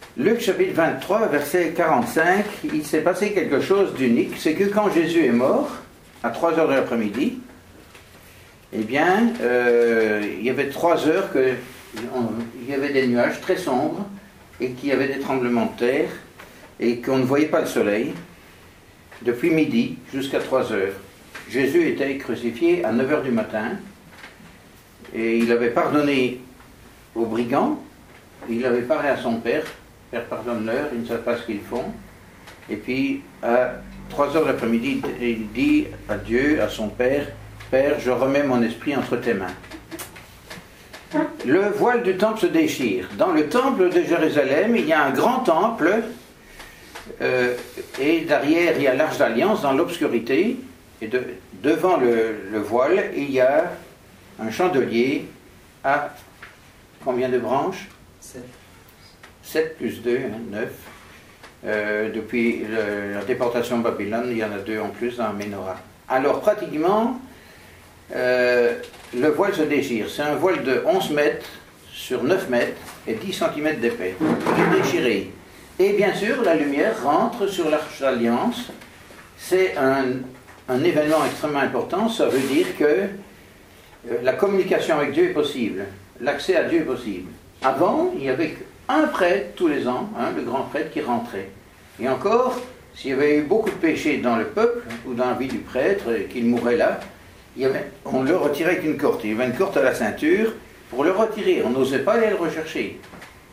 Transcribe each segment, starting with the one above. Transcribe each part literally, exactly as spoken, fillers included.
Luc chapitre vingt-trois, verset quarante-cinq, il s'est passé quelque chose d'unique, c'est que quand Jésus est mort, à trois heures de l'après-midi, eh bien, euh, il y avait trois heures que on, il y avait des nuages très sombres et qu'il y avait des tremblements de terre et qu'on ne voyait pas le soleil depuis midi jusqu'à trois heures. Jésus était crucifié à neuf heures du matin et il avait pardonné aux brigands, il avait parlé à son père, Père pardonne-leur, ils ne savent pas ce qu'ils font, et puis à trois heures de l'après-midi, il dit à Dieu, à son père, Père, je remets mon esprit entre tes mains. Le voile du temple se déchire. Dans le temple de Jérusalem, il y a un grand temple, euh, et derrière, il y a l'Arche d'Alliance dans l'obscurité, et de, devant le, le voile, il y a un chandelier à combien de branches? Sept. sept plus deux, hein, neuf. Euh, depuis le, la déportation de Babylone, il y en a deux en plus dans la Ménorah. Alors, pratiquement, euh, le voile se déchire. C'est un voile de onze mètres sur neuf mètres et dix centimètres d'épais. Il est déchiré. Et bien sûr, la lumière rentre sur l'Arche d'Alliance. C'est un, un événement extrêmement important. Ça veut dire que euh, la communication avec Dieu est possible. L'accès à Dieu est possible. Avant, il y avait un prêtre tous les ans, hein, le grand prêtre qui rentrait. Et encore, s'il y avait eu beaucoup de péchés dans le peuple ou dans la vie du prêtre et qu'il mourait là, il y avait, on le retirait avec une corde. Il y avait une corde à la ceinture pour le retirer. On n'osait pas aller le rechercher.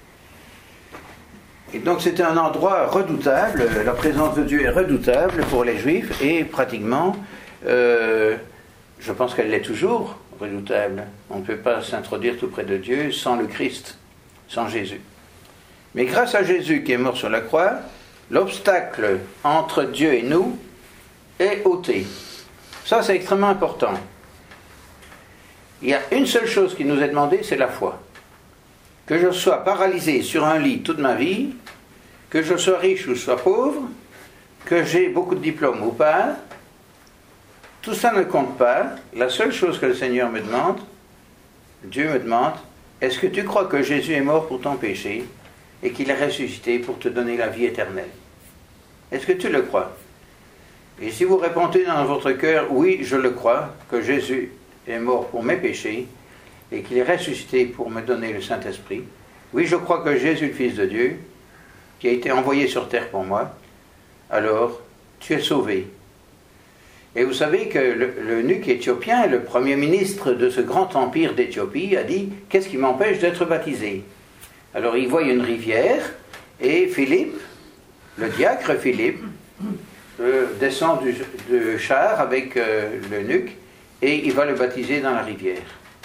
Et donc c'était un endroit redoutable. La présence de Dieu est redoutable pour les Juifs et pratiquement, euh, je pense qu'elle l'est toujours redoutable. On ne peut pas s'introduire tout près de Dieu sans le Christ, sans Jésus. Mais grâce à Jésus qui est mort sur la croix, l'obstacle entre Dieu et nous est ôté. Ça, c'est extrêmement important. Il y a une seule chose qui nous est demandée, c'est la foi. Que je sois paralysé sur un lit toute ma vie, que je sois riche ou sois pauvre, que j'ai beaucoup de diplômes ou pas, tout ça ne compte pas. La seule chose que le Seigneur me demande, Dieu me demande, est-ce que tu crois que Jésus est mort pour ton péché et qu'il est ressuscité pour te donner la vie éternelle? Est-ce que tu le crois? Et si vous répondez dans votre cœur, oui, je le crois, que Jésus est mort pour mes péchés et qu'il est ressuscité pour me donner le Saint-Esprit, oui, je crois que Jésus, le Fils de Dieu, qui a été envoyé sur terre pour moi, alors tu es sauvé. Et vous savez que le, l'eunuque éthiopien, le premier ministre de ce grand empire d'Éthiopie, a dit « Qu'est-ce qui m'empêche d'être baptisé ?» Alors il voit une rivière, et Philippe, le diacre Philippe, euh, descend du, du char avec euh, l'eunuque, et il va le baptiser dans la rivière.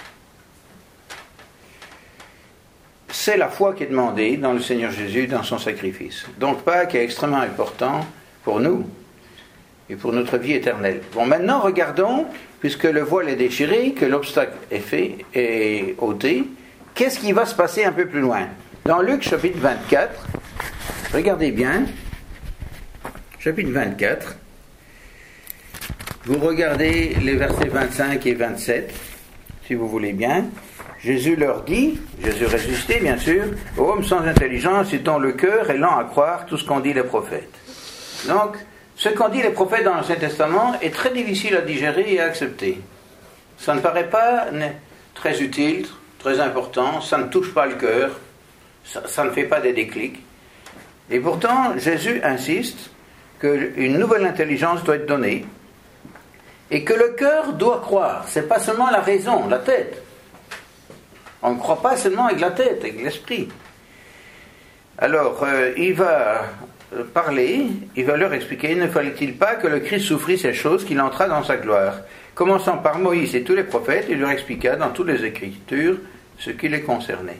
C'est la foi qui est demandée dans le Seigneur Jésus, dans son sacrifice. Donc Pâques est extrêmement important pour nous, et pour notre vie éternelle. Bon, maintenant, regardons, puisque le voile est déchiré, que l'obstacle est fait, est ôté, qu'est-ce qui va se passer un peu plus loin? Dans Luc, chapitre vingt-quatre, regardez bien, chapitre vingt-quatre, vous regardez les versets vingt-cinq et vingt-sept, si vous voulez bien. Jésus leur dit, Jésus ressuscité, bien sûr, « Ô homme sans intelligence et dont le cœur est lent à croire tout ce qu'ont dit les prophètes. » Donc, ce qu'ont dit les prophètes dans l'Ancien Testament est très difficile à digérer et à accepter. Ça ne paraît pas très utile, très important, ça ne touche pas le cœur, ça, ça ne fait pas des déclics. Et pourtant, Jésus insiste qu'une nouvelle intelligence doit être donnée et que le cœur doit croire. Ce n'est pas seulement la raison, la tête. On ne croit pas seulement avec la tête, avec l'esprit. Alors, euh, il va parler, il va leur expliquer, ne fallait-il pas que le Christ souffrit ces choses, qu'il entra dans sa gloire. Commençant par Moïse et tous les prophètes, il leur expliqua dans toutes les Écritures ce qui les concernait.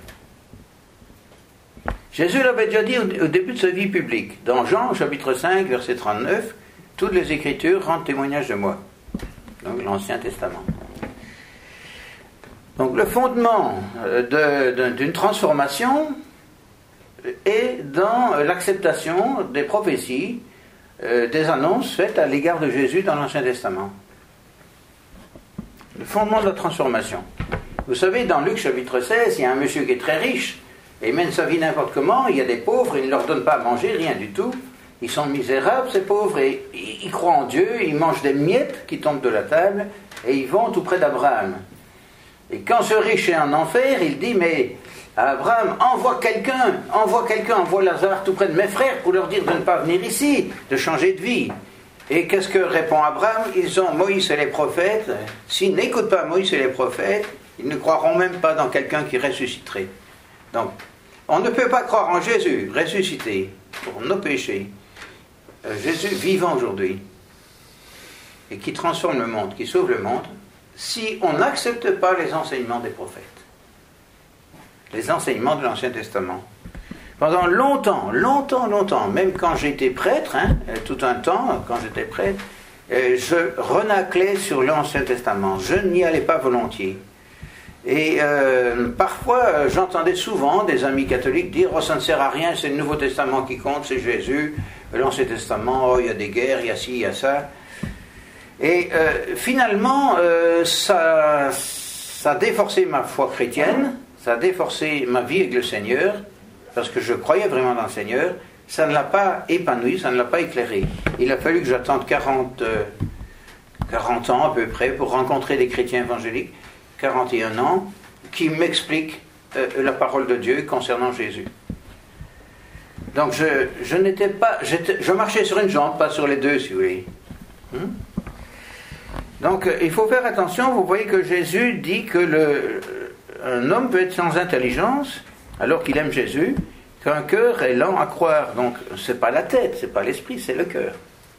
Jésus l'avait déjà dit au début de sa vie publique. Dans Jean, chapitre cinq, verset trente-neuf, toutes les Écritures rendent témoignage de moi. Donc l'Ancien Testament. Donc le fondement de, de, d'une transformation est dans l'acceptation des prophéties, euh, des annonces faites à l'égard de Jésus dans l'Ancien Testament. Le fondement de la transformation. Vous savez, dans Luc chapitre seize, il y a un monsieur qui est très riche, et il mène sa vie n'importe comment. Il y a des pauvres, il ne leur donne pas à manger, rien du tout. Ils sont misérables, ces pauvres, et ils croient en Dieu, ils mangent des miettes qui tombent de la table, et ils vont tout près d'Abraham. Et quand ce riche est en enfer, il dit, mais Abraham, envoie quelqu'un, envoie quelqu'un, envoie Lazare tout près de mes frères pour leur dire de ne pas venir ici, de changer de vie. Et qu'est-ce que répond Abraham? Ils ont Moïse et les prophètes. S'ils n'écoutent pas Moïse et les prophètes, ils ne croiront même pas dans quelqu'un qui ressusciterait. Donc, on ne peut pas croire en Jésus ressuscité pour nos péchés. Jésus vivant aujourd'hui et qui transforme le monde, qui sauve le monde, si on n'accepte pas les enseignements des prophètes, les enseignements de l'Ancien Testament. Pendant longtemps, longtemps, longtemps, même quand j'étais prêtre, hein, tout un temps, quand j'étais prêtre, je renaclais sur l'Ancien Testament, je n'y allais pas volontiers. Et euh, parfois, j'entendais souvent des amis catholiques dire « Oh, ça ne sert à rien, c'est le Nouveau Testament qui compte, c'est Jésus. L'Ancien Testament, oh, il y a des guerres, il y a ci, il y a ça. » Et euh, finalement, euh, ça, ça a déforcé ma foi chrétienne, ça a déforcé ma vie avec le Seigneur, parce que je croyais vraiment dans le Seigneur. Ça ne l'a pas épanoui, ça ne l'a pas éclairé. Il a fallu que j'attende quarante, euh, quarante ans à peu près pour rencontrer des chrétiens évangéliques, quarante et un ans, qui m'expliquent euh, la parole de Dieu concernant Jésus. Donc je, je n'étais pas, je marchais sur une jambe, pas sur les deux, si vous voulez. Hmm? Donc euh, il faut faire attention. Vous voyez que Jésus dit que le, un homme peut être sans intelligence, alors qu'il aime Jésus, qu'un cœur est lent à croire. Donc c'est pas la tête, c'est pas l'esprit, c'est le cœur.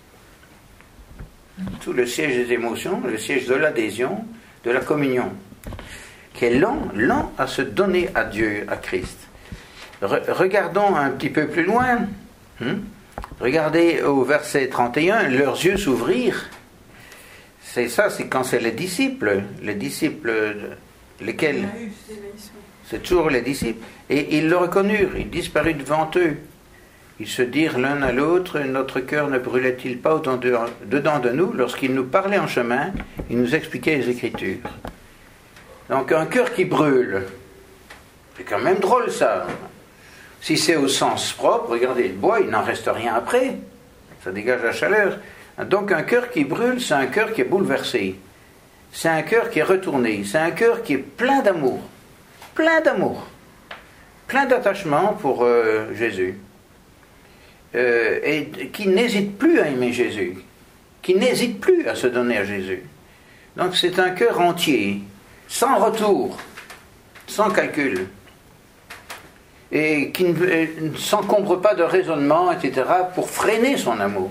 Tout le siège des émotions, le siège de l'adhésion, de la communion, qui est lent, lent à se donner à Dieu, à Christ. Re- regardons un petit peu plus loin. Hmm? Regardez au verset trente et un, leurs yeux s'ouvrirent. C'est ça, c'est quand c'est les disciples, les disciples, lesquels? C'est toujours les disciples. Et ils le reconnurent, il disparut devant eux. Ils se dirent l'un à l'autre, notre cœur ne brûlait-il pas autant de, dedans de nous? Lorsqu'il nous parlait en chemin, il nous expliquait les Écritures. Donc un cœur qui brûle, c'est quand même drôle ça. Si c'est au sens propre, regardez le bois, il n'en reste rien après. Ça dégage la chaleur. Donc un cœur qui brûle, c'est un cœur qui est bouleversé. C'est un cœur qui est retourné. C'est un cœur qui est plein d'amour. Plein d'amour. Plein d'attachement pour euh, Jésus. Euh, et qui n'hésite plus à aimer Jésus. Qui n'hésite plus à se donner à Jésus. Donc c'est un cœur entier, sans retour, sans calcul. Et qui ne, ne s'encombre pas de raisonnement, et cetera, pour freiner son amour.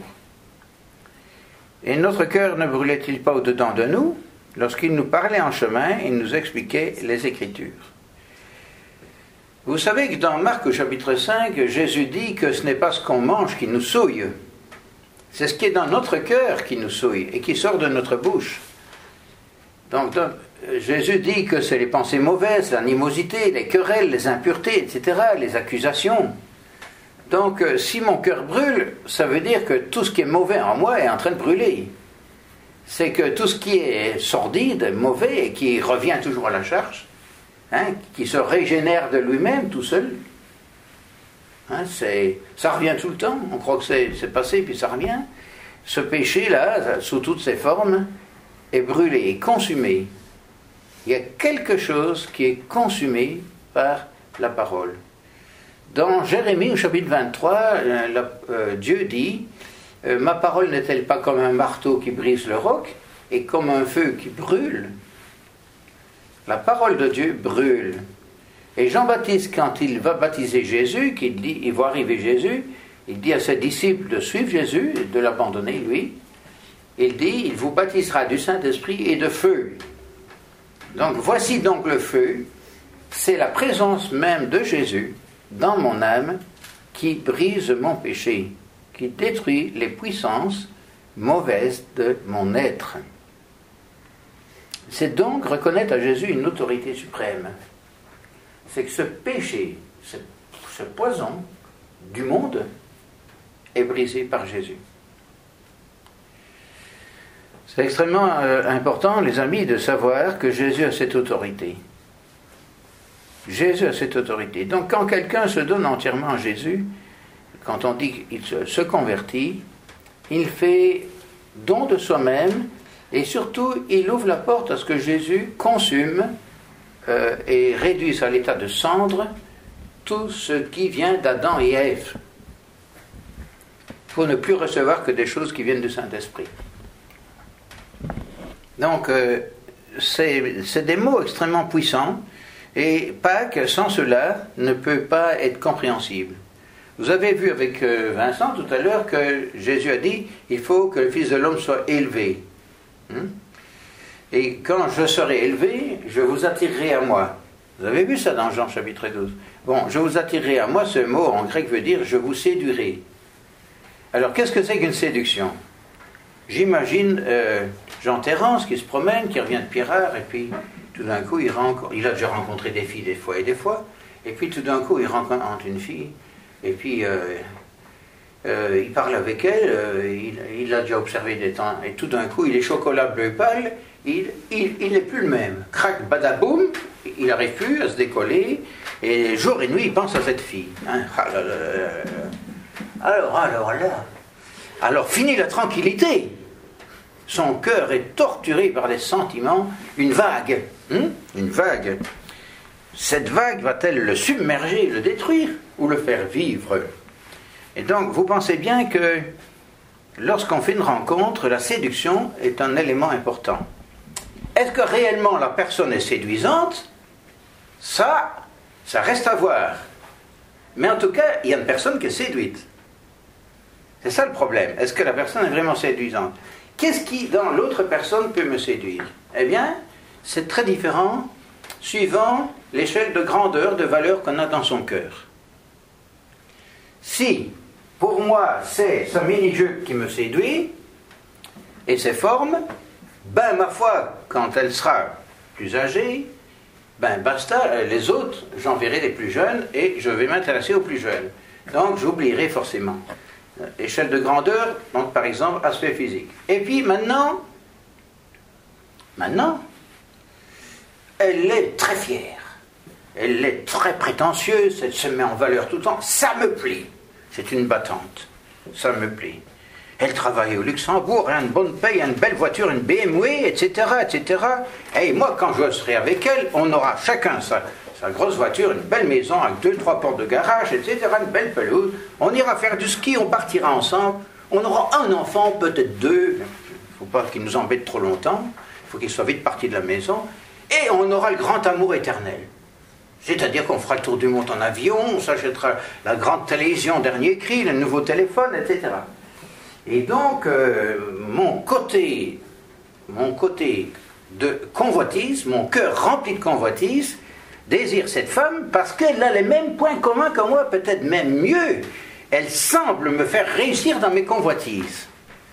Et notre cœur ne brûlait-il pas au-dedans de nous? Lorsqu'il nous parlait en chemin, il nous expliquait les Écritures. Vous savez que dans Marc au chapitre cinq, Jésus dit que ce n'est pas ce qu'on mange qui nous souille. C'est ce qui est dans notre cœur qui nous souille et qui sort de notre bouche. Donc, donc Jésus dit que c'est les pensées mauvaises, l'animosité, les querelles, les impuretés, et cetera, les accusations. Donc, si mon cœur brûle, ça veut dire que tout ce qui est mauvais en moi est en train de brûler. C'est que tout ce qui est sordide, mauvais, et qui revient toujours à la charge, hein, qui se régénère de lui-même tout seul, hein, c'est, ça revient tout le temps. On croit que c'est, c'est passé, puis ça revient. Ce péché-là, sous toutes ses formes, est brûlé, est consumé. Il y a quelque chose qui est consumé par la parole. Dans Jérémie, au chapitre vingt-trois, euh, la, euh, Dieu dit euh, « Ma parole n'est-elle pas comme un marteau qui brise le roc et comme un feu qui brûle ?» La parole de Dieu brûle. Et Jean-Baptiste, quand il va baptiser Jésus, qu'il dit, il voit arriver Jésus, il dit à ses disciples de suivre Jésus, et de l'abandonner, lui. Il dit, il vous baptisera du Saint-Esprit et de feu. Donc, voici donc le feu, c'est la présence même de Jésus dans mon âme qui brise mon péché, qui détruit les puissances mauvaises de mon être. C'est donc reconnaître à Jésus une autorité suprême. C'est que ce péché, ce, ce poison du monde est brisé par Jésus. C'est extrêmement euh, important, les amis, de savoir que Jésus a cette autorité. Jésus a cette autorité. Donc quand quelqu'un se donne entièrement à Jésus, quand on dit qu'il se, se convertit, il fait don de soi-même et surtout il ouvre la porte à ce que Jésus consume euh, et réduise à l'état de cendre tout ce qui vient d'Adam et Ève, pour ne plus recevoir que des choses qui viennent du Saint-Esprit. Donc euh, c'est, c'est des mots extrêmement puissants. Et Pâques, sans cela, ne peut pas être compréhensible. Vous avez vu avec Vincent tout à l'heure que Jésus a dit « il faut que le Fils de l'homme soit élevé hein ». Et quand je serai élevé, je vous attirerai à moi. Vous avez vu ça dans Jean chapitre douze. Bon, je vous attirerai à moi, ce mot en grec veut dire « je vous séduirai ». Alors, qu'est-ce que c'est qu'une séduction ? J'imagine euh, Jean Terrence qui se promène, qui revient de Pirard, et puis tout d'un coup, il, rencontre, il a déjà rencontré des filles des fois et des fois, et puis tout d'un coup, il rencontre une fille, et puis euh, euh, il parle avec elle, euh, il, il l'a déjà observé des temps, et tout d'un coup, il est chocolat bleu pâle, il n'est plus le même. Crac, badaboum, il n'arrive plus à se décoller, et jour et nuit, il pense à cette fille. Hein. Ah là là là là. Alors, alors là, alors fini la tranquillité. Son cœur est torturé par des sentiments, une vague, hein, une vague. Cette vague va-t-elle le submerger, le détruire ou le faire vivre ? Et donc, vous pensez bien que lorsqu'on fait une rencontre, la séduction est un élément important. Est-ce que réellement la personne est séduisante ? Ça, ça reste à voir. Mais en tout cas, il y a une personne qui est séduite. C'est ça le problème. Est-ce que la personne est vraiment séduisante ? Qu'est-ce qui, dans l'autre personne, peut me séduire ? Eh bien, c'est très différent suivant l'échelle de grandeur, de valeur qu'on a dans son cœur. Si, pour moi, c'est sa mini-jupe qui me séduit, et ses formes, ben, ma foi, quand elle sera plus âgée, ben, basta, les autres, j'enverrai les plus jeunes, et je vais m'intéresser aux plus jeunes. Donc, j'oublierai forcément. Échelle de grandeur, donc par exemple aspect physique. Et puis maintenant, maintenant, elle est très fière, elle est très prétentieuse, elle se met en valeur tout le temps, ça me plaît. C'est une battante, ça me plaît. Elle travaille au Luxembourg, elle a une bonne paye, une belle voiture, une B M W, et cetera, et cetera. Et moi, quand je serai avec elle, on aura chacun ça. Sa grosse voiture, une belle maison avec deux, trois portes de garage, et cetera, une belle pelouse. On ira faire du ski, on partira ensemble. On aura un enfant, peut-être deux. Il ne faut pas qu'il nous embête trop longtemps. Il faut qu'il soit vite parti de la maison. Et on aura le grand amour éternel. C'est-à-dire qu'on fera le tour du monde en avion, on s'achètera la grande télévision dernier cri, le nouveau téléphone, et cetera. Et donc, euh, mon côté, mon côté de convoitise, mon cœur rempli de convoitise, désire cette femme parce qu'elle a les mêmes points communs que moi, peut-être même mieux. Elle semble me faire réussir dans mes convoitises.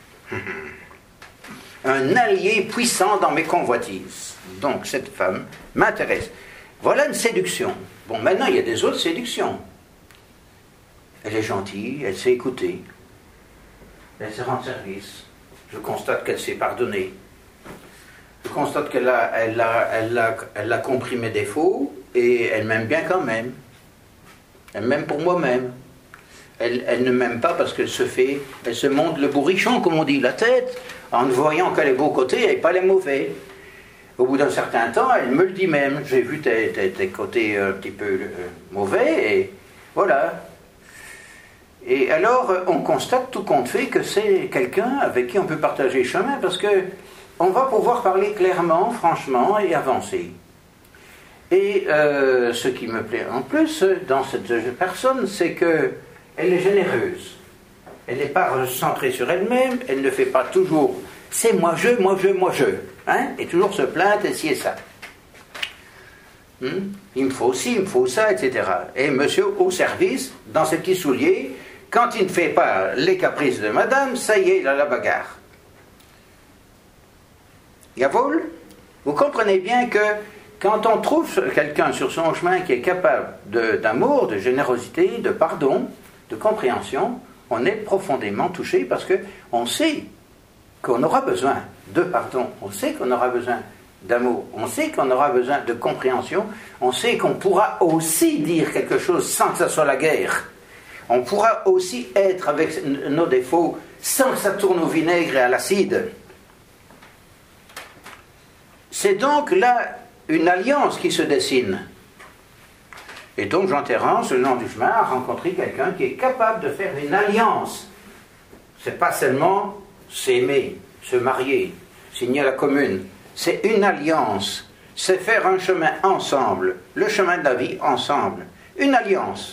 Un allié puissant dans mes convoitises. Donc cette femme m'intéresse. Voilà une séduction. Bon, maintenant il y a des autres séductions. Elle est gentille, elle sait écouter. Elle sait rendre service. Je constate qu'elle sait pardonner. Je constate qu'elle a, elle a, elle a, elle a compris mes défauts et elle m'aime bien quand même. Elle m'aime pour moi-même. Elle, elle ne m'aime pas parce qu'elle se fait, elle se monte le bourrichon, comme on dit, la tête, en ne voyant que les beaux côtés et pas les mauvais. Au bout d'un certain temps, elle me le dit même. J'ai vu tes, tes, tes côtés un petit peu euh, mauvais et voilà. Et alors, on constate tout compte fait que c'est quelqu'un avec qui on peut partager chemin parce que on va pouvoir parler clairement, franchement et avancer. Et euh, ce qui me plaît en plus dans cette personne, c'est qu'elle est généreuse. Elle n'est pas centrée sur elle-même, elle ne fait pas toujours « c'est moi je, moi je, moi je hein ». Et toujours se plaindre et ci et ça. Hum, il me faut ci, il me faut ça, et cetera. Et monsieur au service, dans ses petits souliers, quand il ne fait pas les caprices de madame, ça y est, il a la bagarre. Jawohl, vous comprenez bien que quand on trouve quelqu'un sur son chemin qui est capable de, d'amour, de générosité, de pardon, de compréhension, on est profondément touché parce qu'on sait qu'on aura besoin de pardon, on sait qu'on aura besoin d'amour. On sait qu'on aura besoin de compréhension. On sait qu'on pourra aussi dire quelque chose sans que ça soit la guerre. On pourra aussi être avec nos défauts sans que ça tourne au vinaigre et à l'acide. C'est donc là une alliance qui se dessine. Et donc Jean Terrance, le long du chemin, a rencontré quelqu'un qui est capable de faire une alliance. C'est pas seulement s'aimer, se marier, signer la commune. C'est une alliance. C'est faire un chemin ensemble. Le chemin de la vie ensemble. Une alliance.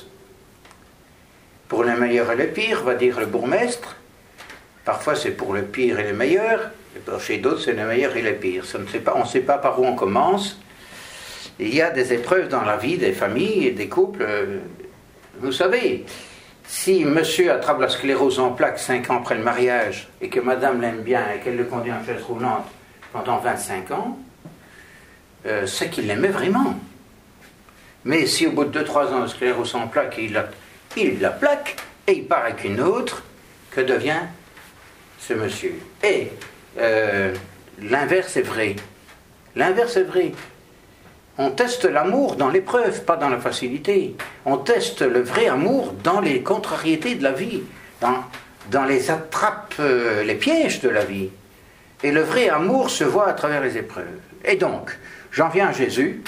Pour le meilleur et le pire, va dire le bourgmestre. Parfois c'est pour le pire et le meilleur. Et chez d'autres c'est le meilleur et le pire. Ça ne sait pas, on ne sait pas par où on commence. Il y a des épreuves dans la vie des familles et des couples. Vous savez, si monsieur attrape la sclérose en plaques cinq ans après le mariage et que madame l'aime bien et qu'elle le conduit en chaise roulante pendant vingt-cinq ans, euh, c'est qu'il l'aimait vraiment. Mais si au bout de deux trois ans de sclérose en plaques, il la, il la plaque et il part avec une autre, que devient ce monsieur? Et euh, l'inverse est vrai. L'inverse est vrai. On teste l'amour dans l'épreuve, pas dans la facilité. On teste le vrai amour dans les contrariétés de la vie, dans, dans les attrapes, euh, les pièges de la vie. Et le vrai amour se voit à travers les épreuves. Et donc, j'en viens à Jésus.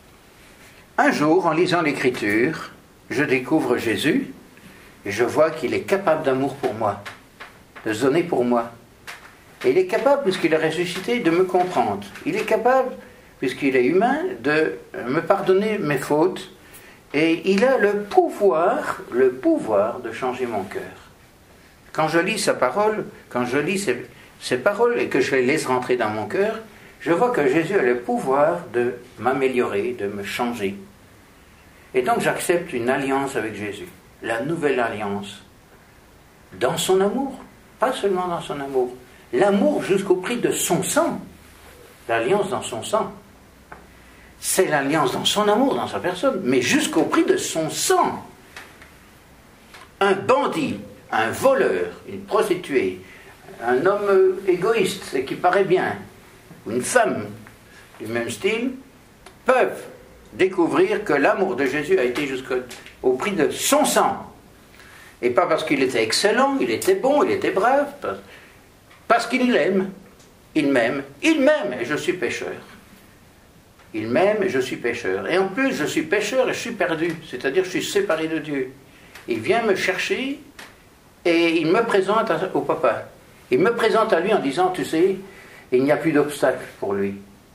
Un jour, en lisant l'Écriture, je découvre Jésus et je vois qu'il est capable d'amour pour moi, de se donner pour moi. Et il est capable, puisqu'il est ressuscité, de me comprendre. Il est capable, puisqu'il est humain, de me pardonner mes fautes. Et il a le pouvoir, le pouvoir de changer mon cœur. Quand je lis sa parole, quand je lis ses, ses paroles et que je les laisse rentrer dans mon cœur, je vois que Jésus a le pouvoir de m'améliorer, de me changer. Et donc j'accepte une alliance avec Jésus, la nouvelle alliance, dans son amour, pas seulement dans son amour, l'amour jusqu'au prix de son sang, l'alliance dans son sang. C'est l'alliance dans son amour, dans sa personne, mais jusqu'au prix de son sang. Un bandit, un voleur, une prostituée, un homme égoïste et qui paraît bien, ou une femme du même style, peuvent découvrir que l'amour de Jésus a été jusqu'au prix de son sang. Et pas parce qu'il était excellent, il était bon, il était brave, parce qu'il l'aime. Il m'aime, il m'aime et je suis pécheur. Il m'aime et je suis pécheur. Et en plus, je suis pécheur et je suis perdu, c'est-à-dire je suis séparé de Dieu. Il vient me chercher et il me présente au papa. Il me présente à lui en disant, tu sais, il n'y a plus d'obstacle pour lui.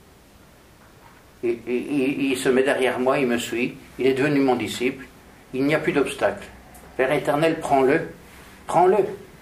Il, il, il se met derrière moi, il me suit, il est devenu mon disciple. Il n'y a plus d'obstacle. Père éternel, prends-le, prends-le.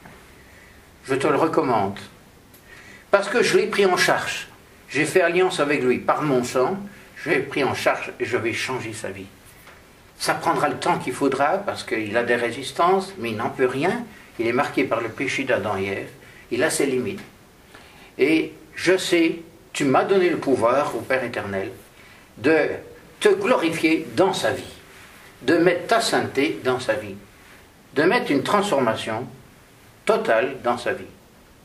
Je te le recommande. Parce que je l'ai pris en charge. J'ai fait alliance avec lui par mon sang. Je l'ai pris en charge et je vais changer sa vie. Ça prendra le temps qu'il faudra parce qu'il a des résistances, mais il n'en peut rien. Il est marqué par le péché d'Adam et Ève. Il a ses limites. Et je sais, tu m'as donné le pouvoir, au Père éternel, de te glorifier dans sa vie, de mettre ta sainteté dans sa vie, de mettre une transformation totale dans sa vie.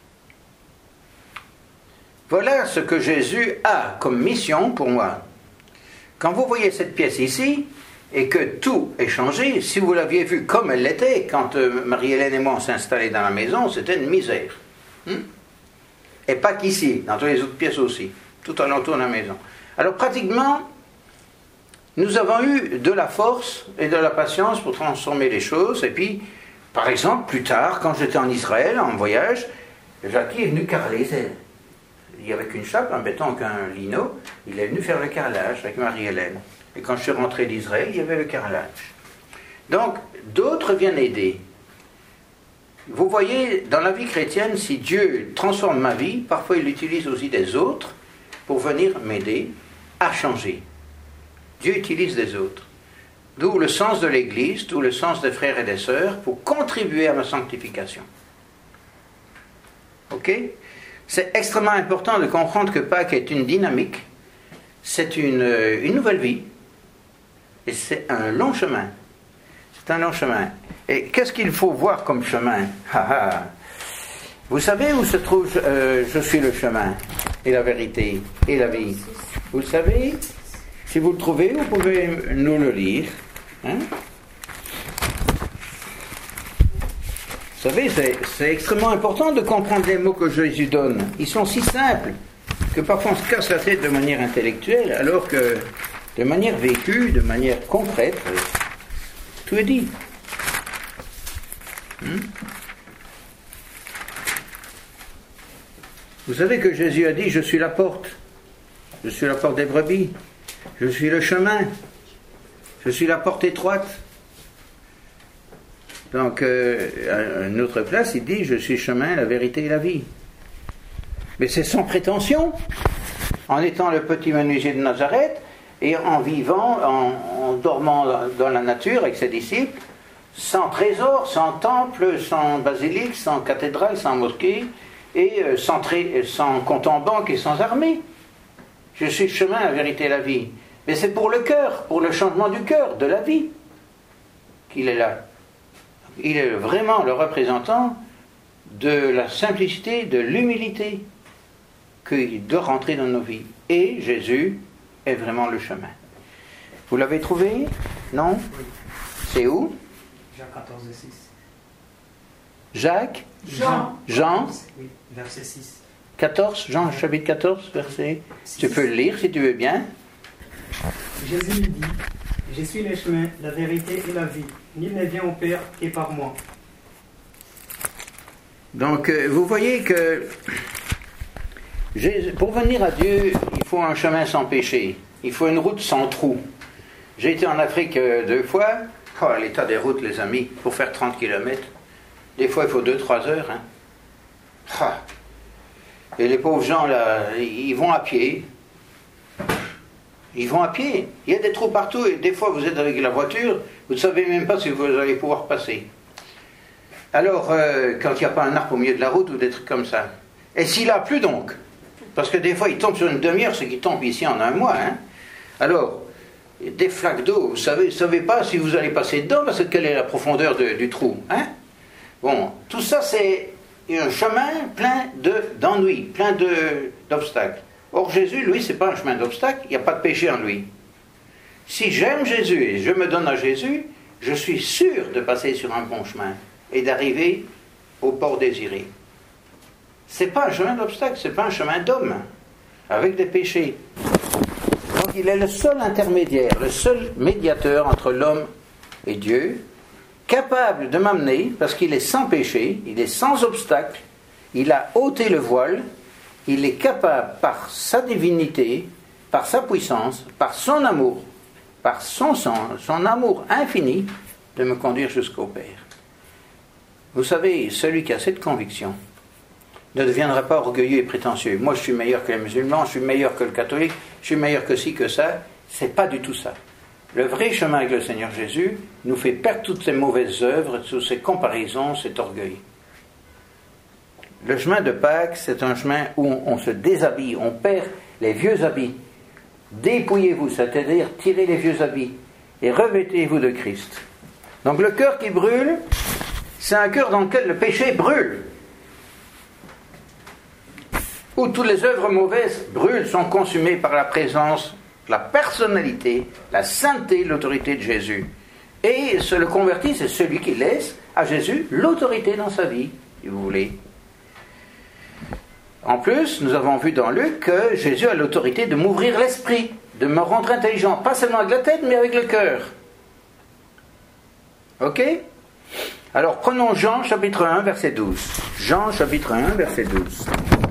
Voilà ce que Jésus a comme mission pour moi. Quand vous voyez cette pièce ici, et que tout est changé, si vous l'aviez vu comme elle l'était, quand euh, Marie-Hélène et moi on s'est installés dans la maison, c'était une misère. Hmm? Et pas qu'ici, dans toutes les autres pièces aussi, tout alentour de la maison. Alors pratiquement, nous avons eu de la force et de la patience pour transformer les choses. Et puis, par exemple, plus tard, quand j'étais en Israël, en voyage, Jackie est venu carreler. Il y avait qu'une chape, en mettant qu'un lino, il est venu faire le carrelage avec Marie-Hélène. Et quand je suis rentré d'Israël, il y avait le carrelage. Donc, d'autres viennent aider. Vous voyez, dans la vie chrétienne, si Dieu transforme ma vie, parfois il utilise aussi des autres pour venir m'aider à changer. Dieu utilise des autres. D'où le sens de l'Église, d'où le sens des frères et des sœurs, pour contribuer à ma sanctification. Ok ? C'est extrêmement important de comprendre que Pâques est une dynamique, c'est une, une nouvelle vie, et c'est un long chemin. C'est un long chemin. Et qu'est-ce qu'il faut voir comme chemin ? Vous savez où se trouve euh, Je suis le chemin ? et la vérité et la vie? Vous le savez? Si vous le trouvez, vous pouvez nous le lire. Hein? Vous savez, c'est, c'est extrêmement important de comprendre les mots que Jésus donne. Ils sont si simples que parfois on se casse la tête de manière intellectuelle, alors que de manière vécue, de manière concrète, tout est dit. Hmm? Vous savez que Jésus a dit, je suis la porte. Je suis la porte des brebis. Je suis le chemin. Je suis la porte étroite. Donc, euh, à une autre place, il dit, je suis le chemin, la vérité et la vie. Mais c'est sans prétention, en étant le petit menuisier de Nazareth, et en vivant, en, en dormant dans la nature avec ses disciples, sans trésor, sans temple, sans basilique, sans cathédrale, sans mosquée, et euh, sans, tra- sans compte en banque et sans armée. Je suis le chemin, la vérité et la vie. Mais c'est pour le cœur, pour le changement du cœur, de la vie, qu'il est là. Il est vraiment le représentant de la simplicité, de l'humilité qui doit rentrer dans nos vies. Et Jésus est vraiment le chemin. Vous l'avez trouvé? Non? Oui. C'est où? Jacques quatorze, six. Jacques? Jean. Jean? Oui, verset six. quatorze, Jean chapitre quatorze, verset. six. Tu peux le lire si tu veux bien. Jésus lui dit, je suis le chemin, la vérité et la vie. Nul ne vient au Père que par moi. Donc, euh, vous voyez que Jésus, pour venir à Dieu, il faut un chemin sans péché. Il faut une route sans trou. J'ai été en Afrique euh, deux fois. Oh, l'état des routes, les amis, pour faire trente kilomètres. Des fois, il faut deux trois heures. Hein. Ah. Et les pauvres gens, là, ils vont à pied. Ils vont à pied. Il y a des trous partout. Et des fois, vous êtes avec la voiture, vous ne savez même pas si vous allez pouvoir passer. Alors, euh, quand il n'y a pas un arbre au milieu de la route ou des trucs comme ça. Et s'il a plu donc, parce que des fois, il tombe sur une demi-heure, c'est qu'il tombe ici en un mois. Hein. Alors, des flaques d'eau, vous savez, vous ne savez pas si vous allez passer dedans, parce que quelle est la profondeur de, du trou. Hein. Bon, tout ça, c'est un chemin plein de, d'ennuis, plein de, d'obstacles. Or, Jésus, lui, ce n'est pas un chemin d'obstacles, il n'y a pas de péché en lui. Si j'aime Jésus et je me donne à Jésus, je suis sûr de passer sur un bon chemin et d'arriver au port désiré. Ce n'est pas un chemin d'obstacles, ce n'est pas un chemin d'homme, avec des péchés. Donc, il est le seul intermédiaire, le seul médiateur entre l'homme et Dieu, capable de m'amener, parce qu'il est sans péché, il est sans obstacle, il a ôté le voile, il est capable, par sa divinité, par sa puissance, par son amour, par son sang, son amour infini, de me conduire jusqu'au Père. Vous savez, celui qui a cette conviction ne deviendra pas orgueilleux et prétentieux. Moi, je suis meilleur que les musulmans, je suis meilleur que le catholique, je suis meilleur que ci, que ça. C'est pas du tout ça. Le vrai chemin avec le Seigneur Jésus nous fait perdre toutes ces mauvaises œuvres, toutes ces comparaisons, cet orgueil. Le chemin de Pâques, c'est un chemin où on, on se déshabille, on perd les vieux habits. Dépouillez-vous, c'est-à-dire tirez les vieux habits et revêtez-vous de Christ. Donc le cœur qui brûle, c'est un cœur dans lequel le péché brûle. Où toutes les œuvres mauvaises brûlent, sont consumées par la présence, la personnalité, la sainteté, l'autorité de Jésus. Et ce, le converti, c'est celui qui laisse à Jésus l'autorité dans sa vie, si vous voulez. En plus, nous avons vu dans Luc que Jésus a l'autorité de m'ouvrir l'esprit, de me rendre intelligent, pas seulement avec la tête, mais avec le cœur. Ok ? Alors, prenons Jean chapitre un, verset douze. Jean chapitre un, verset douze.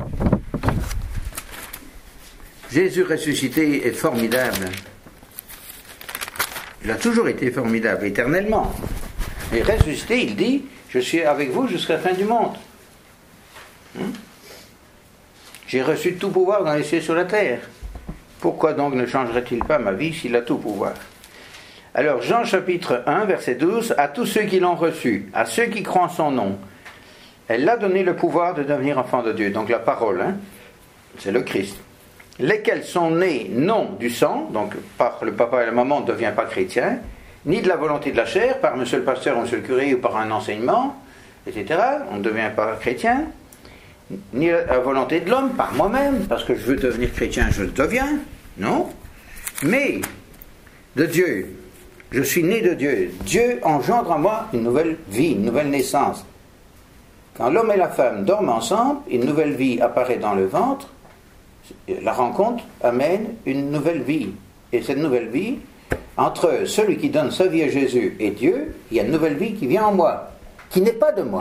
Jésus ressuscité est formidable. Il a toujours été formidable, éternellement. Et ressuscité, il dit, je suis avec vous jusqu'à la fin du monde. Hum? J'ai reçu tout pouvoir dans les cieux et sur la terre. Pourquoi donc ne changerait-il pas ma vie s'il a tout pouvoir? Alors, Jean chapitre un, verset douze, à tous ceux qui l'ont reçu, à ceux qui croient en son nom, elle a donné le pouvoir de devenir enfants de Dieu. Donc la parole, hein, c'est le Christ. Lesquels sont nés non du sang, donc par le papa et la maman, on ne devient pas chrétien, ni de la volonté de la chair, par monsieur le pasteur ou monsieur le curé ou par un enseignement, et cetera, on ne devient pas chrétien, ni la volonté de l'homme, par moi-même, parce que je veux devenir chrétien, je le deviens, non, mais de Dieu. Je suis né de Dieu. Dieu engendre en moi une nouvelle vie, une nouvelle naissance. Quand l'homme et la femme dorment ensemble, une nouvelle vie apparaît dans le ventre, la rencontre amène une nouvelle vie. Et cette nouvelle vie, entre celui qui donne sa vie à Jésus et Dieu, il y a une nouvelle vie qui vient en moi, qui n'est pas de moi.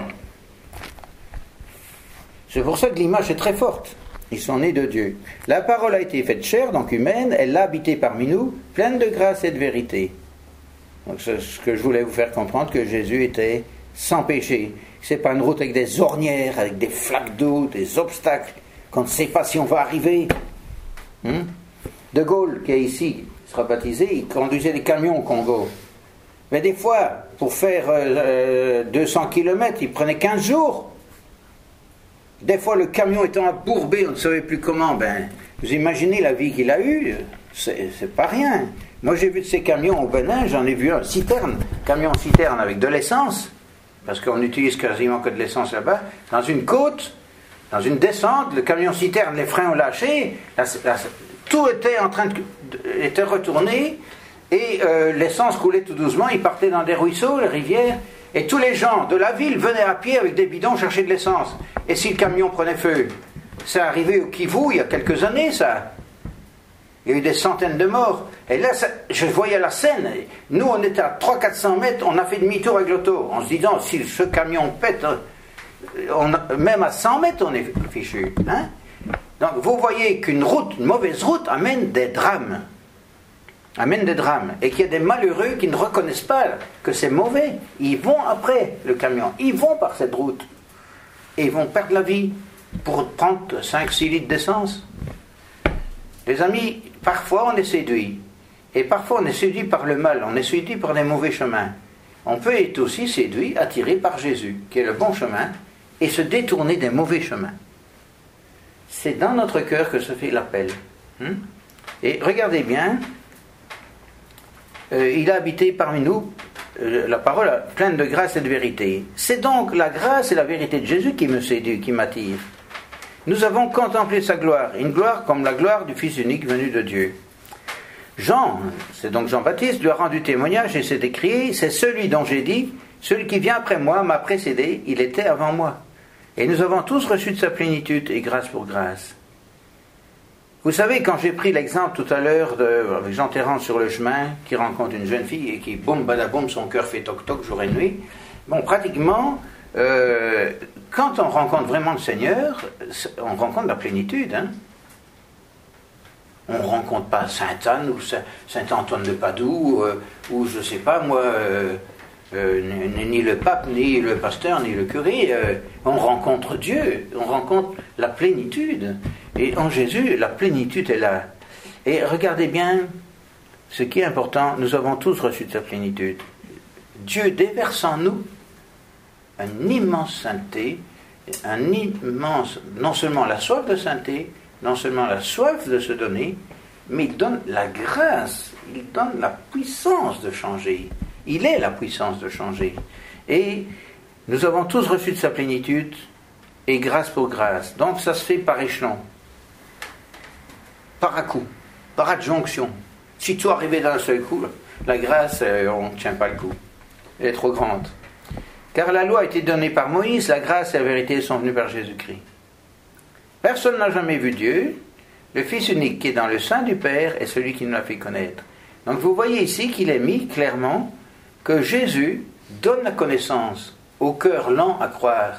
C'est pour ça que l'image est très forte. Ils sont nés de Dieu. La parole a été faite chair, donc humaine, elle a habité parmi nous, pleine de grâce et de vérité. Donc c'est ce que je voulais vous faire comprendre, que Jésus était sans péché. C'est pas une route avec des ornières, avec des flaques d'eau, des obstacles, qu'on ne sait pas si on va arriver. Hum? De Gaulle, qui est ici, sera baptisé, il conduisait des camions au Congo. Mais des fois, pour faire euh, deux cents kilomètres, il prenait quinze jours. Des fois, le camion étant embourbé, on ne savait plus comment. Ben, vous imaginez la vie qu'il a eue, c'est, c'est pas rien. Moi, j'ai vu de ces camions au Bénin, j'en ai vu un citerne, camion citerne avec de l'essence, parce qu'on n'utilise quasiment que de l'essence là-bas, dans une côte, dans une descente, le camion citerne, les freins ont lâché, la, la, tout était en train de, de était retourné, et euh, l'essence coulait tout doucement, il partait dans des ruisseaux, les rivières, et tous les gens de la ville venaient à pied avec des bidons chercher de l'essence. Et si le camion prenait feu, ça arrivait au Kivu il y a quelques années, ça. Il y a eu des centaines de morts. Et là, ça, je voyais la scène. Nous, on était à trois cents à quatre cents mètres, on a fait demi-tour avec l'auto, en se disant, si ce camion pète, on a, même à cent mètres, on est fichu. Hein? Donc, vous voyez qu'une route, une mauvaise route, amène des drames. Amène des drames. Et qu'il y a des malheureux qui ne reconnaissent pas que c'est mauvais. Ils vont après le camion. Ils vont par cette route. Et ils vont perdre la vie pour prendre cinq six litres d'essence. Les amis, parfois on est séduit. Et parfois on est séduit par le mal. On est séduit par les mauvais chemins. On peut être aussi séduit, attiré par Jésus, qui est le bon chemin, et se détourner des mauvais chemins. C'est dans notre cœur que se fait l'appel. Hum? Et regardez bien, euh, il a habité parmi nous, euh, la parole pleine de grâce et de vérité. C'est donc la grâce et la vérité de Jésus qui me séduit, qui m'attire. Nous avons contemplé sa gloire, une gloire comme la gloire du Fils unique venu de Dieu. Jean, c'est donc Jean-Baptiste, lui a rendu témoignage et s'est écrié, c'est celui dont j'ai dit, celui qui vient après moi m'a précédé, il était avant moi. Et nous avons tous reçu de sa plénitude et grâce pour grâce. Vous savez, quand j'ai pris l'exemple tout à l'heure de, avec Jean Terrance sur le chemin, qui rencontre une jeune fille et qui, boum, badaboum, son cœur fait toc-toc jour et nuit, bon, pratiquement, euh, quand on rencontre vraiment le Seigneur, on rencontre la plénitude. Hein. On ne rencontre pas Sainte-Anne ou Saint-Antoine de Padoue, euh, ou je ne sais pas moi, euh, euh, ni, ni le pape, ni le pasteur, ni le curé. Euh, on rencontre Dieu, on rencontre la plénitude. Et en Jésus, la plénitude est là. Et regardez bien, ce qui est important, nous avons tous reçu de sa plénitude. Dieu déverse en nous une immense sainteté, un immense, non seulement la soif de sainteté, non seulement la soif de se donner, mais il donne la grâce, il donne la puissance de changer. Il est la puissance de changer. Et nous avons tous reçu de sa plénitude, et grâce pour grâce. Donc ça se fait par échelon, par à coup, par adjonction. Si tout arrivait d'un seul coup, la grâce, on ne tient pas le coup. Elle est trop grande. Car la loi a été donnée par Moïse, la grâce et la vérité sont venues par Jésus-Christ. Personne n'a jamais vu Dieu. Le Fils unique qui est dans le sein du Père est celui qui nous l'a fait connaître. Donc vous voyez ici qu'il est mis clairement que Jésus donne la connaissance au cœur lent à croire.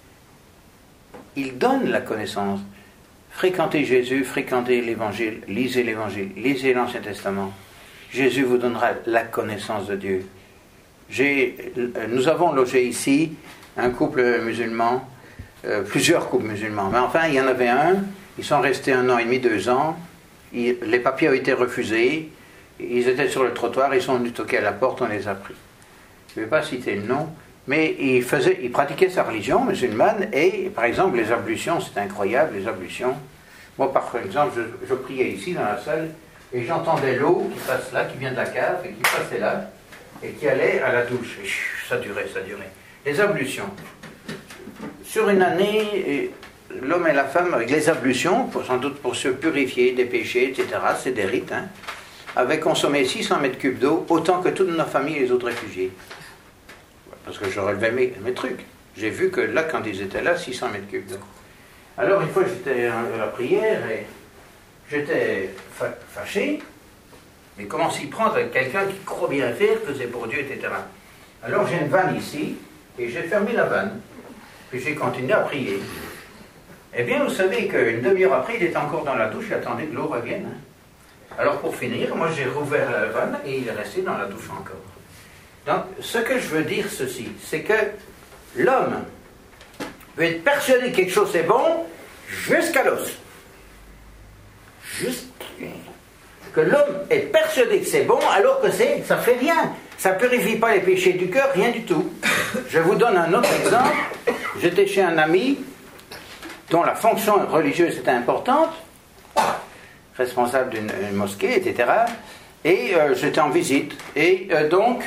Il donne la connaissance. Fréquentez Jésus, fréquentez l'Évangile, lisez l'Évangile, lisez l'Ancien Testament. Jésus vous donnera la connaissance de Dieu. J'ai, nous avons logé ici un couple musulman, euh, plusieurs couples musulmans, mais enfin il y en avait un, ils sont restés un an et demi, deux ans, ils, les papiers ont été refusés, ils étaient sur le trottoir, ils sont venus toquer à la porte, on les a pris. Je ne vais pas citer le nom, mais ils, faisaient, ils pratiquaient sa religion musulmane, et par exemple les ablutions, c'est incroyable, les ablutions. Moi par exemple, je, je priais ici dans la salle, et j'entendais l'eau qui passe là, qui vient de la cave, et qui passait là, et qui allait à la douche. Et ça durait, ça durait. Les ablutions. Sur une année, l'homme et la femme, avec les ablutions, pour, sans doute pour se purifier des péchés, et cetera, c'est des rites, hein, avaient consommé six cents mètres cubes d'eau, autant que toute notre famille et les autres réfugiés. Parce que je relevais mes, mes trucs. J'ai vu que là, quand ils étaient là, six cents mètres cubes d'eau. Alors, une fois, j'étais à la prière et j'étais fa- fâché, mais comment s'y prendre avec quelqu'un qui croit bien faire, que c'est pour Dieu, et cetera. Alors, j'ai une vanne ici, et j'ai fermé la vanne, puis j'ai continué à prier. Eh bien, vous savez qu'une demi-heure après, il était encore dans la douche, il attendait que l'eau revienne. Alors, pour finir, moi, j'ai rouvert la vanne, et il est resté dans la douche encore. Donc, ce que je veux dire, ceci, c'est que l'homme peut être persuadé que quelque chose est bon jusqu'à l'os. Juste que l'homme est persuadé que c'est bon alors que c'est, ça fait rien. Ça ne purifie pas les péchés du cœur, rien du tout. Je vous donne un autre exemple. J'étais chez un ami dont la fonction religieuse était importante, responsable d'une mosquée, et cetera. Et euh, j'étais en visite. Et euh, donc,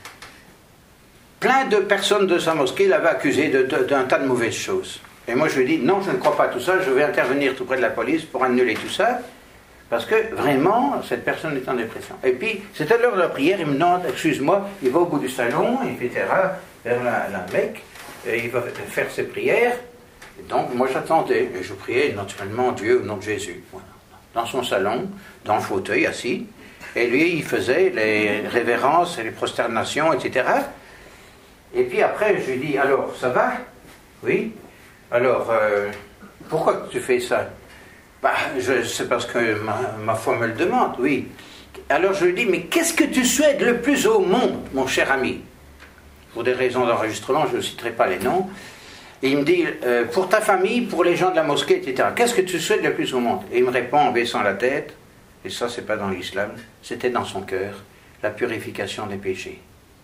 plein de personnes de sa mosquée l'avaient accusé de, de, d'un tas de mauvaises choses. Et moi, je lui ai dit, non, je ne crois pas à tout ça, je vais intervenir tout près de la police pour annuler tout ça, parce que vraiment, cette personne est en dépression. Et puis, c'était l'heure de la prière, il me demande, excuse-moi, il va au bout du salon, et cetera, vers la, la Mecque, et il va faire ses prières. Et donc, moi, j'attendais, et je priais naturellement Dieu au nom de Jésus. Voilà. Dans son salon, dans le fauteuil, assis, et lui, il faisait les révérences et les prosternations, et cetera. Et puis après, je lui dis, alors, ça va? Oui. Alors, euh, pourquoi tu fais ça? Bah, je, c'est parce que ma, ma foi me le demande, oui. Alors je lui dis, mais qu'est-ce que tu souhaites le plus au monde, mon cher ami? Pour des raisons d'enregistrement, je ne citerai pas les noms. Et il me dit, euh, pour ta famille, pour les gens de la mosquée, et cetera, qu'est-ce que tu souhaites le plus au monde? Et il me répond en baissant la tête, et ça, c'est pas dans l'islam, c'était dans son cœur, la purification des péchés.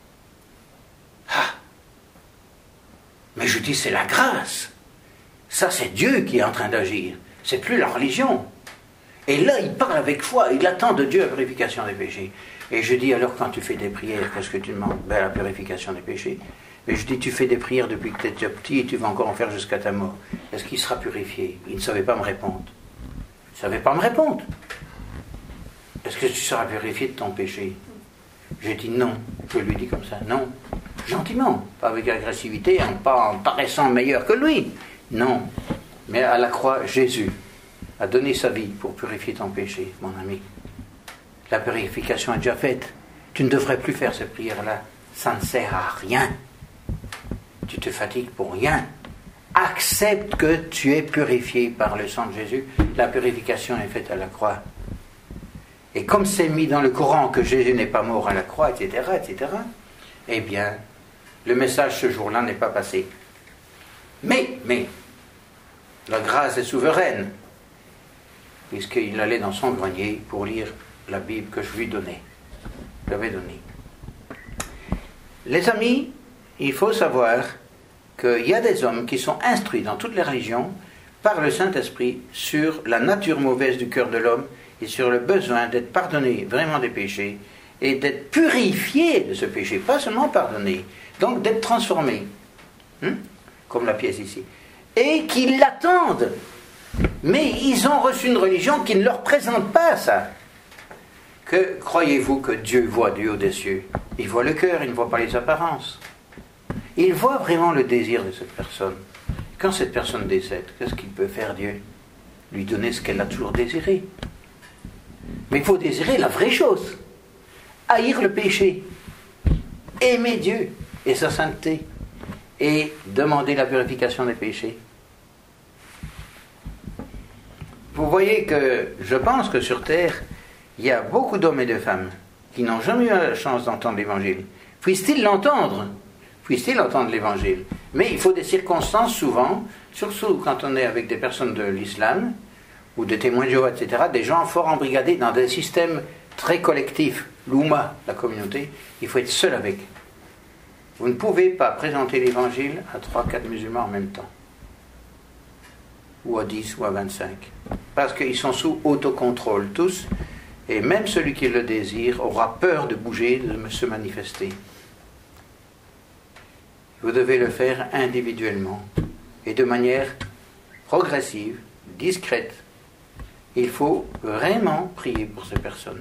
Ah! Mais je dis, c'est la grâce. Ça, c'est Dieu qui est en train d'agir. C'est plus la religion. Et là, il parle avec foi. Il attend de Dieu la purification des péchés. Et je dis, alors, quand tu fais des prières, qu'est-ce que tu demandes? Ben, la purification des péchés. Mais je dis, tu fais des prières depuis que tu étais petit et tu vas encore en faire jusqu'à ta mort. Est-ce qu'il sera purifié? Il ne savait pas me répondre. Il ne savait pas me répondre. Est-ce que tu seras purifié de ton péché? J'ai dit non. Je lui dis comme ça, non. Gentiment, pas avec agressivité, hein, pas en paraissant meilleur que lui. Non. Mais à la croix, Jésus a donné sa vie pour purifier ton péché, mon ami. La purification est déjà faite. Tu ne devrais plus faire cette prière-là. Ça ne sert à rien. Tu te fatigues pour rien. Accepte que tu es purifié par le sang de Jésus. La purification est faite à la croix. Et comme c'est mis dans le Coran que Jésus n'est pas mort à la croix, et cetera, et cetera, eh bien, le message ce jour-là n'est pas passé. Mais, mais, la grâce est souveraine, puisqu'il allait dans son grenier pour lire la Bible que je lui donnais. Je l'avais donnée. Les amis, il faut savoir qu'il y a des hommes qui sont instruits dans toutes les religions par le Saint-Esprit sur la nature mauvaise du cœur de l'homme et sur le besoin d'être pardonné vraiment des péchés et d'être purifié de ce péché, pas seulement pardonné, donc d'être transformé, hein, comme la pièce ici, et qui l'attendent. Mais ils ont reçu une religion qui ne leur présente pas ça. Que croyez-vous que Dieu voit du haut des cieux? Il voit le cœur, il ne voit pas les apparences. Il voit vraiment le désir de cette personne. Quand cette personne décède, qu'est-ce qu'il peut faire Dieu? Lui donner ce qu'elle a toujours désiré. Mais il faut désirer la vraie chose. Haïr le péché. Aimer Dieu et sa sainteté. Et demander la purification des péchés. Vous voyez que je pense que sur terre, il y a beaucoup d'hommes et de femmes qui n'ont jamais eu la chance d'entendre l'évangile. Puissent-ils l'entendre? Puissent-ils entendre l'évangile? Mais il faut des circonstances souvent, surtout quand on est avec des personnes de l'islam, ou des témoins de Jéhovah, et cetera, des gens fort embrigadés dans des systèmes très collectifs, l'Oumma, la communauté, il faut être seul avec. Vous ne pouvez pas présenter l'évangile à trois quatre musulmans en même temps. Ou à dix ou à vingt-cinq. Parce qu'ils sont sous autocontrôle tous, et même celui qui le désire aura peur de bouger, de se manifester. Vous devez le faire individuellement et de manière progressive, discrète. Il faut vraiment prier pour ces personnes.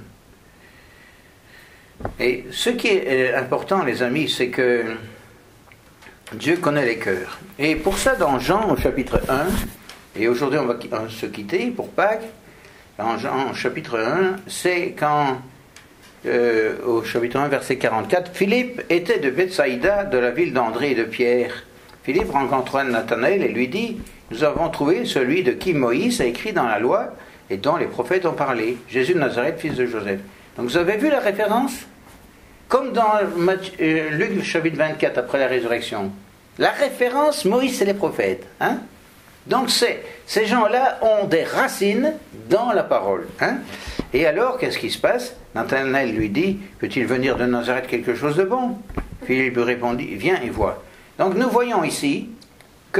Et ce qui est important, les amis, c'est que Dieu connaît les cœurs. Et pour ça, dans Jean au chapitre un, et aujourd'hui on va se quitter pour Pâques, dans Jean au chapitre un, c'est quand, euh, au chapitre un, verset quarante-quatre, Philippe était de Bethsaïda, de la ville d'André et de Pierre. Philippe rencontra Nathanaël et lui dit, nous avons trouvé celui de qui Moïse a écrit dans la loi et dont les prophètes ont parlé, Jésus de Nazareth, fils de Joseph. Donc vous avez vu la référence? Comme dans Matthieu, euh, Luc chapitre vingt-quatre, après la résurrection. La référence, Moïse et les prophètes. Hein? Donc c'est, ces gens-là ont des racines dans la parole. Hein? Et alors, qu'est-ce qui se passe? Nathanaël lui dit, peut-il venir de Nazareth quelque chose de bon? Philippe lui répondit, viens et vois. Donc nous voyons ici que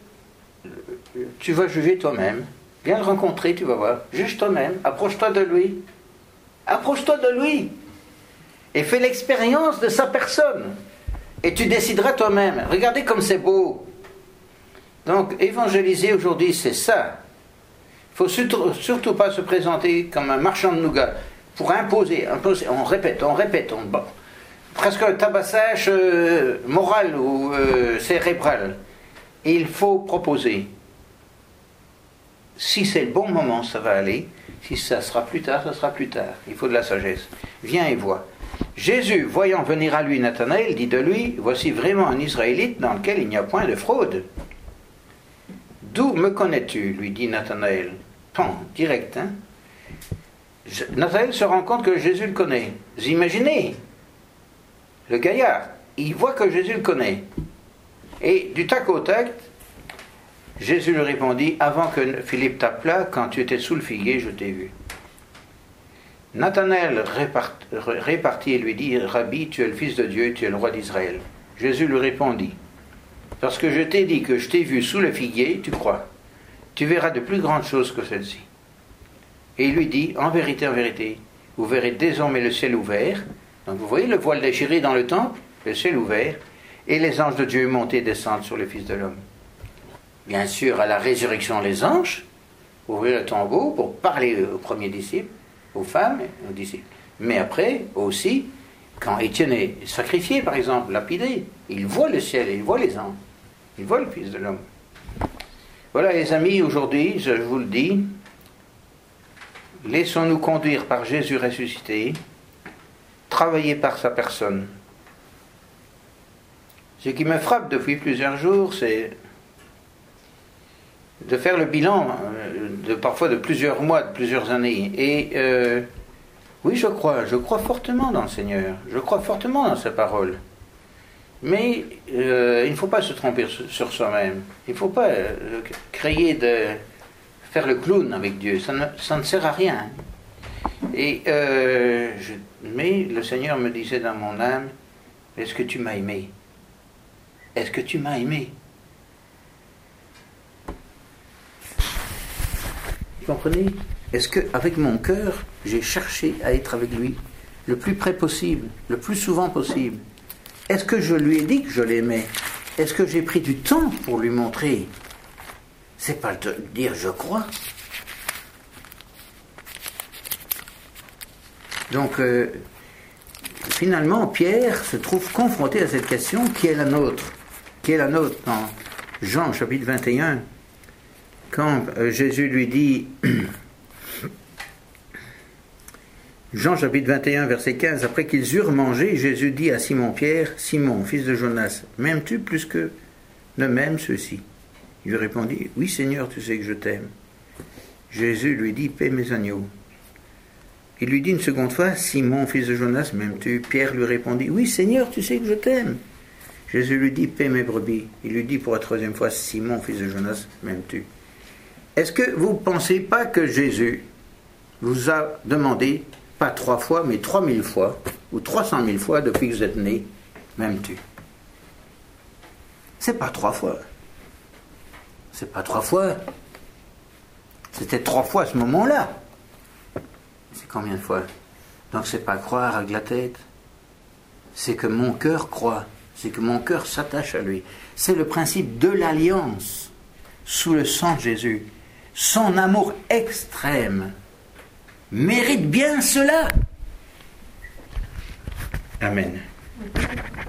tu vas juger toi-même. Viens le rencontrer, tu vas voir. Juge toi-même, approche-toi de lui. Approche-toi de lui. Et fais l'expérience de sa personne. Et tu décideras toi-même. Regardez comme c'est beau. Donc, évangéliser aujourd'hui, c'est ça. Il ne faut surtout, surtout pas se présenter comme un marchand de nougat pour imposer. imposer on répète, on répète. On, bon, presque un tabassage euh, moral ou euh, cérébral. Et il faut proposer. Si c'est le bon moment, ça va aller. Si ça sera plus tard, ça sera plus tard. Il faut de la sagesse. Viens et vois. Jésus, voyant venir à lui Nathanaël, dit de lui, voici vraiment un Israélite dans lequel il n'y a point de fraude. D'où me connais-tu? Lui dit Nathanaël. Bon, direct, hein? Nathanaël se rend compte que Jésus le connaît. Vous imaginez? Le gaillard, il voit que Jésus le connaît. Et du tac au tac, Jésus lui répondit, avant que Philippe t'appelât, quand tu étais sous le figuier, je t'ai vu. Nathanaël répartit et lui dit, Rabbi, tu es le Fils de Dieu, tu es le roi d'Israël. Jésus lui répondit, parce que je t'ai dit que je t'ai vu sous le figuier, tu crois. Tu verras de plus grandes choses que celles-ci. Et il lui dit, en vérité, en vérité, vous verrez désormais le ciel ouvert. Donc vous voyez le voile déchiré dans le temple, le ciel ouvert, et les anges de Dieu monter et descendre sur le Fils de l'homme. Bien sûr, à la résurrection, les anges ouvrirent le tombeau pour parler aux premiers disciples, aux femmes et aux disciples. Mais après, aussi, quand Étienne est sacrifié, par exemple, lapidé, il voit le ciel et il voit les anges. Il voit le Fils de l'homme. Voilà, les amis, aujourd'hui, je vous le dis, laissons-nous conduire par Jésus ressuscité, travailler par sa personne. Ce qui me frappe depuis plusieurs jours, c'est de faire le bilan de parfois de plusieurs mois, de plusieurs années. Et euh, oui, je crois, je crois fortement dans le Seigneur, je crois fortement dans sa parole. Mais euh, il ne faut pas se tromper sur, sur soi-même. Il ne faut pas euh, créer de faire le clown avec Dieu. Ça ne, ça ne sert à rien. Et euh, je, mais le Seigneur me disait dans mon âme, est-ce que tu m'as aimé? Est-ce que tu m'as aimé? Vous comprenez? Est-ce qu'avec mon cœur, j'ai cherché à être avec lui le plus près possible, le plus souvent possible? Est-ce que je lui ai dit que je l'aimais? Est-ce que j'ai pris du temps pour lui montrer? C'est pas de dire je crois. Donc, euh, finalement, Pierre se trouve confronté à cette question qui est la nôtre. Qui est la nôtre dans Jean chapitre vingt et un. Quand euh, Jésus lui dit, Jean chapitre vingt et un, verset quinze, après qu'ils eurent mangé, Jésus dit à Simon-Pierre, Simon, fils de Jonas, m'aimes-tu plus que ne m'aiment ceux-ci? Il lui répondit, oui Seigneur, tu sais que je t'aime. Jésus lui dit, paie mes agneaux. Il lui dit une seconde fois, Simon, fils de Jonas, m'aimes-tu? Pierre lui répondit, oui Seigneur, tu sais que je t'aime. Jésus lui dit, paie mes brebis. Il lui dit pour la troisième fois, Simon, fils de Jonas, m'aimes-tu? Est-ce que vous ne pensez pas que Jésus vous a demandé, pas trois fois, mais trois mille fois, ou trois cent mille fois depuis que vous êtes né, m'aimes-tu? C'est pas trois fois. C'est pas trois fois. C'était trois fois à ce moment-là. C'est combien de fois? Donc c'est pas croire avec la tête. C'est que mon cœur croit. C'est que mon cœur s'attache à lui. C'est le principe de l'alliance. sous le sang de Jésus, son amour extrême, mérite bien cela. Amen.